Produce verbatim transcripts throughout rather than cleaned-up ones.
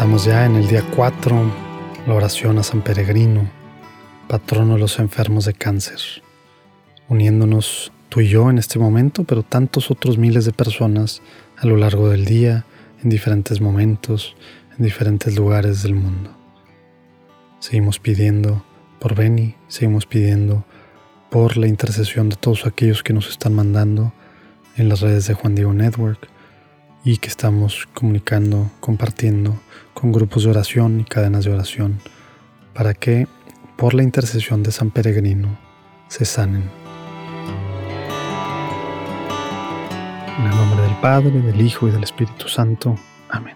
Estamos ya en el día cuatro, la oración a San Peregrino, patrono de los enfermos de cáncer, uniéndonos tú y yo en este momento, pero tantos otros miles de personas a lo largo del día, en diferentes momentos, en diferentes lugares del mundo. Seguimos pidiendo por Beni, seguimos pidiendo por la intercesión de todos aquellos que nos están mandando en las redes de Juan Diego Network y que estamos comunicando, compartiendo con grupos de oración y cadenas de oración para que por la intercesión de San Peregrino se sanen. En el nombre del Padre, del Hijo y del Espíritu Santo. Amén.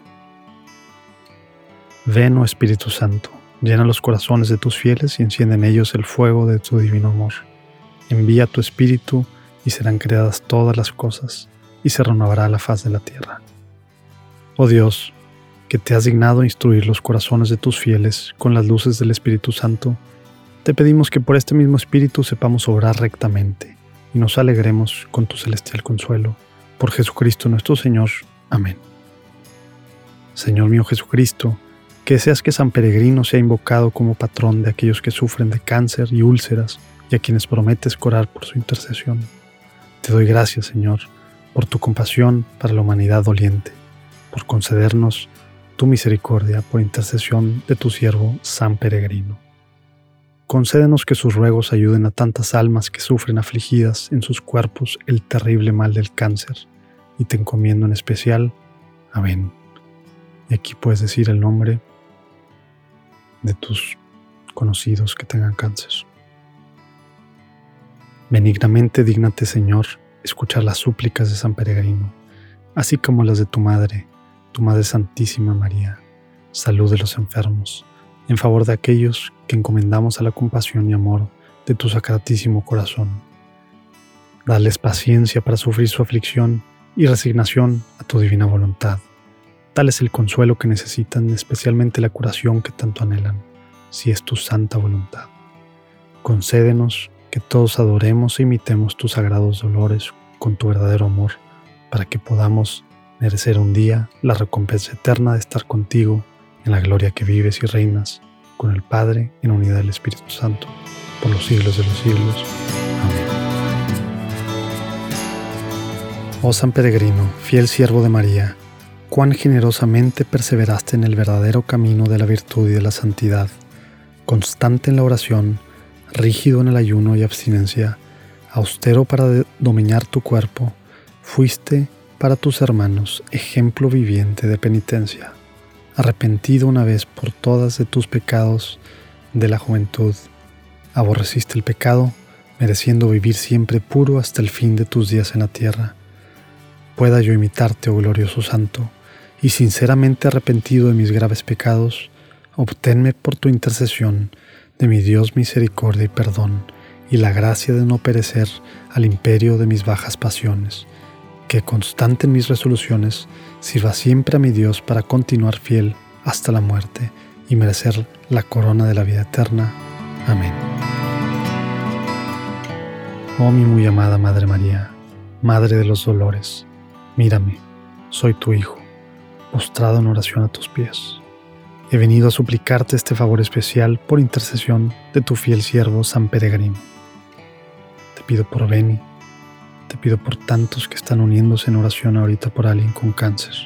Ven, oh Espíritu Santo, llena los corazones de tus fieles y enciende en ellos el fuego de tu divino amor. Envía tu Espíritu y serán creadas todas las cosas y se renovará la faz de la tierra. Oh Dios, que te has dignado instruir los corazones de tus fieles con las luces del Espíritu Santo, te pedimos que por este mismo Espíritu sepamos obrar rectamente y nos alegremos con tu celestial consuelo. Por Jesucristo nuestro Señor. Amén. Señor mío Jesucristo, que deseas que San Peregrino sea invocado como patrón de aquellos que sufren de cáncer y úlceras y a quienes prometes curar por su intercesión. Te doy gracias, Señor, por tu compasión para la humanidad doliente, por concedernos tu misericordia por intercesión de tu siervo San Peregrino. Concédenos que sus ruegos ayuden a tantas almas que sufren afligidas en sus cuerpos el terrible mal del cáncer, y te encomiendo en especial. Amén. Y aquí puedes decir el nombre de tus conocidos que tengan cáncer. Benignamente dígnate, Señor, escuchar las súplicas de San Peregrino, así como las de tu Madre, tu Madre Santísima María, salud de los enfermos, en favor de aquellos que encomendamos a la compasión y amor de tu sacratísimo corazón. Dales paciencia para sufrir su aflicción y resignación a tu divina voluntad. Dales el consuelo que necesitan, especialmente la curación que tanto anhelan, si es tu santa voluntad. Concédenos que todos adoremos e imitemos tus sagrados dolores con tu verdadero amor, para que podamos merecer un día la recompensa eterna de estar contigo en la gloria que vives y reinas con el Padre en unidad del Espíritu Santo, por los siglos de los siglos. Amén. Oh San Peregrino, fiel siervo de María, cuán generosamente perseveraste en el verdadero camino de la virtud y de la santidad, constante en la oración, rígido en el ayuno y abstinencia, austero para dominar tu cuerpo, fuiste para tus hermanos ejemplo viviente de penitencia. Arrepentido una vez por todas de tus pecados de la juventud, aborreciste el pecado, mereciendo vivir siempre puro hasta el fin de tus días en la tierra. Pueda yo imitarte, oh glorioso Santo, y sinceramente arrepentido de mis graves pecados, obténme por tu intercesión de mi Dios misericordia y perdón, y la gracia de no perecer al imperio de mis bajas pasiones, que constante en mis resoluciones sirva siempre a mi Dios para continuar fiel hasta la muerte y merecer la corona de la vida eterna. Amén. Oh mi muy amada Madre María, Madre de los dolores, mírame, soy tu Hijo, postrado en oración a tus pies. He venido a suplicarte este favor especial por intercesión de tu fiel siervo San Peregrino. Te pido por Beni, te pido por tantos que están uniéndose en oración ahorita por alguien con cáncer.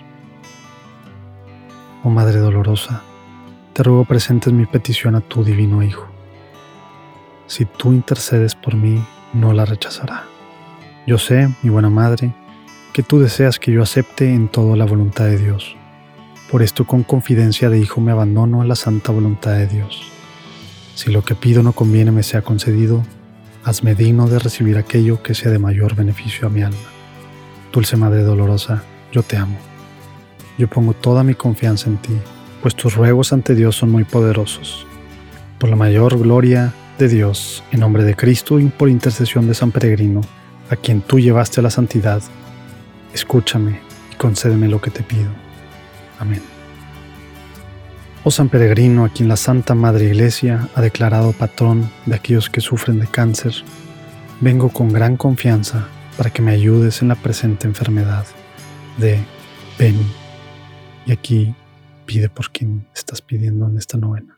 Oh Madre dolorosa, te ruego presentes mi petición a tu divino Hijo. Si tú intercedes por mí, no la rechazará. Yo sé, mi buena Madre, que tú deseas que yo acepte en todo la voluntad de Dios. Por esto con confidencia de hijo me abandono a la santa voluntad de Dios. Si lo que pido no conviene me sea concedido, hazme digno de recibir aquello que sea de mayor beneficio a mi alma. Dulce Madre dolorosa, yo te amo. Yo pongo toda mi confianza en ti, pues tus ruegos ante Dios son muy poderosos. Por la mayor gloria de Dios, en nombre de Cristo y por intercesión de San Peregrino, a quien tú llevaste a la santidad, escúchame y concédeme lo que te pido. Amén. Oh San Peregrino, a quien la Santa Madre Iglesia ha declarado patrón de aquellos que sufren de cáncer, vengo con gran confianza para que me ayudes en la presente enfermedad de Beni. Y aquí pide por quien estás pidiendo en esta novena.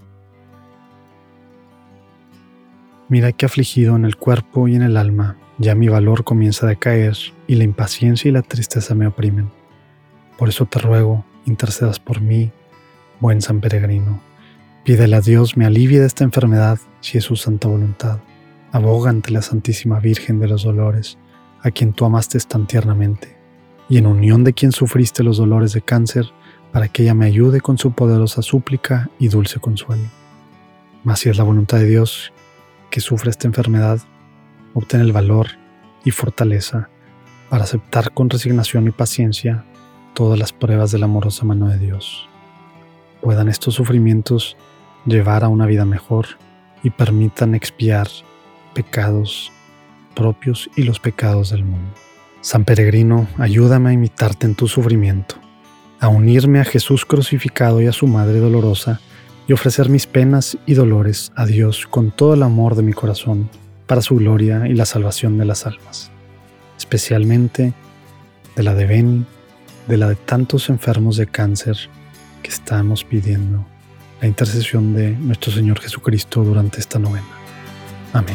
Mira que afligido en el cuerpo y en el alma, ya mi valor comienza a decaer y la impaciencia y la tristeza me oprimen. Por eso te ruego, intercedas por mí, buen San Peregrino. Pídele a Dios me alivie de esta enfermedad si es su santa voluntad. Aboga ante la Santísima Virgen de los Dolores, a quien tú amaste tan tiernamente, y en unión de quien sufriste los dolores de cáncer, para que ella me ayude con su poderosa súplica y dulce consuelo. Mas si es la voluntad de Dios que sufre esta enfermedad, obtén el valor y fortaleza para aceptar con resignación y paciencia todas las pruebas de la amorosa mano de Dios. Puedan estos sufrimientos llevar a una vida mejor y permitan expiar pecados propios y los pecados del mundo. San Peregrino, ayúdame a imitarte en tu sufrimiento, a unirme a Jesús crucificado y a su Madre dolorosa, y ofrecer mis penas y dolores a Dios con todo el amor de mi corazón, para su gloria y la salvación de las almas, especialmente de la de Beni, de la de tantos enfermos de cáncer que estamos pidiendo la intercesión de nuestro Señor Jesucristo durante esta novena. Amén.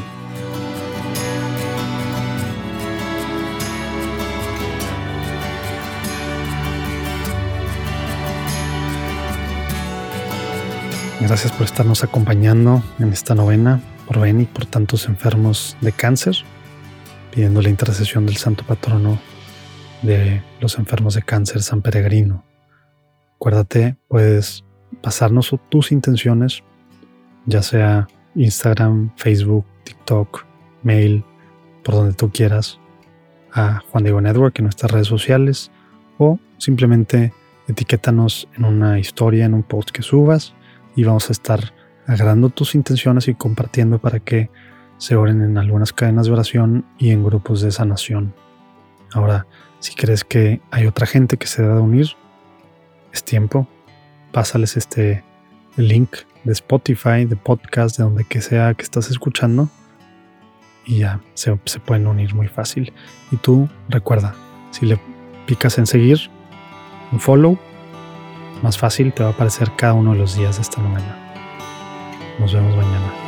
Gracias por estarnos acompañando en esta novena, por Beni, por tantos enfermos de cáncer, pidiendo la intercesión del santo patrono de los enfermos de cáncer, San Peregrino. Acuérdate, puedes pasarnos tus intenciones, ya sea Instagram, Facebook, TikTok, mail, por donde tú quieras, a Juan Diego Network en nuestras redes sociales, o simplemente etiquétanos en una historia, en un post que subas, y vamos a estar agregando tus intenciones y compartiendo para que se oren en algunas cadenas de oración y en grupos de sanación. Ahora, si crees que hay otra gente que se debe unir, es tiempo. Pásales este link de Spotify, de podcast, de donde que sea que estás escuchando, y ya se, se pueden unir muy fácil. Y tú recuerda, si le picas en seguir, un follow, más fácil te va a aparecer cada uno de los días de esta novena. Nos vemos mañana.